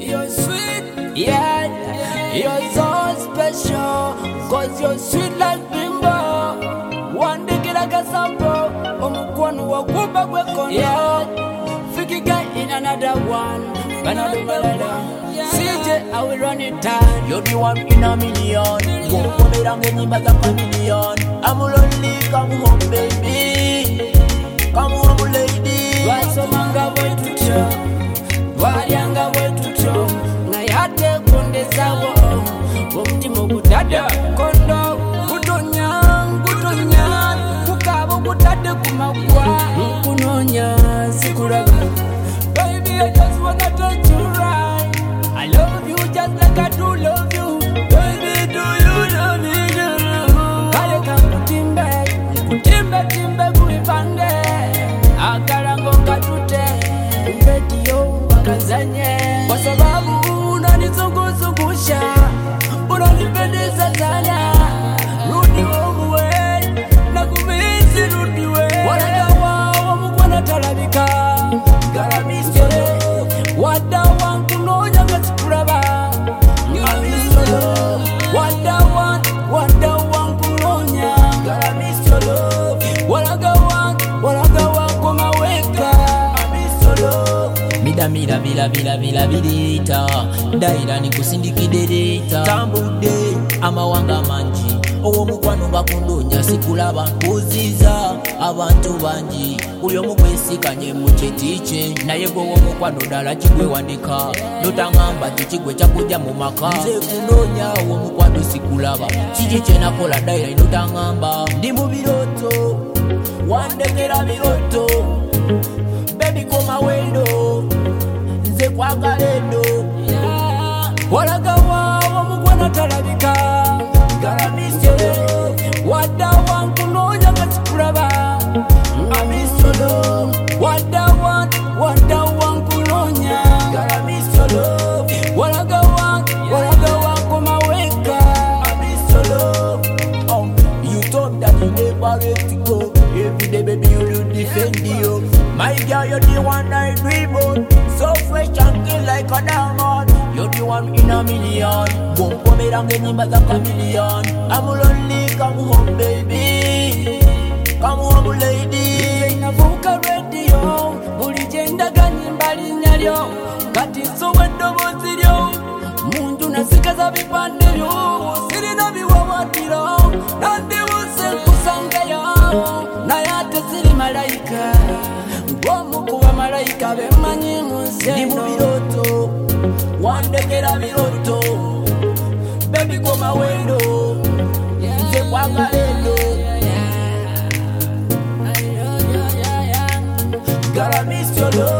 you're sweet, yeah, you're so special, cause you're sweet like bimbo. One day get like a sample, omukwano wakuba kwekono, yeah. Fiki guy in another one, another malala. CJ, I will run it down. You're the one in a million. Won't come around any but a million. I'm lonely, come home, baby. Come home, lady. Why so manga boy to show? Why younger boy to show? Na yate konde sawo. Bomti mogutada kondo. Kutonya, kukabo kutade kumakwa. Kunonya, sikuraga. Baby, I just wanna touch you right. I love you just like I do love you. Baby, do you love me? Kale kakutimbe, timbe kuipande. Akarango katute, umbetiyo wakazanye. Kwa sababu unanizungusha, unanipendeza sana. Rudi wewe, nakumisi rudi wewe. Wanagawa wamukwana talabika. Garamisyo, wada wangu nonya ngasikuraba. Garamisyo, wada wangu nonya. Garamisyo, walagawa komaweka. Garamisyo, mira birita. Daira nikusindikidereta. Tambude amawanga manji. Owo mukwano bakundonya sikulaba mbuziza abantu banji. Uli omukwesikanye mukyetiche naye gwe womukwano ddala kigwe wanika. Notangamba tikigwe kyakujja mu maka. Nze kunoonya owo mukwano sikulaba. Kiki kyenakola daira notangamba. Ndi mu biroto wandekera biroto. Baby koma wendo nze kwagala eno. Walagawa wamukwana talabika. Garamisyo, wada wangu nonya ngasikuraba. Amisolo, Wada wangu nonya. Garamisyo, walagawa komaweka. Amisolo. You told that you never let it go. Every day, baby, you will defend you. My girl, you're the one I dream of. So fresh and clean like a diamond. You're the one in a million. Won't come around any but a million. I'm lonely, come home, baby. Come home, lady. Navuka radio, bulijenda ganyimba linyalyo. Kati sowe dobozi lyo, mundu nasikaza bipande lyo. Sirina biwawatiro, nandiwuse kusangayo. Nayate siri malaika, ngomu kuwa malaika bemanyi museno. Ndi mu biroto, wandekera biroto. Baby koma wendo, nze kwagala eno. Garamisyo,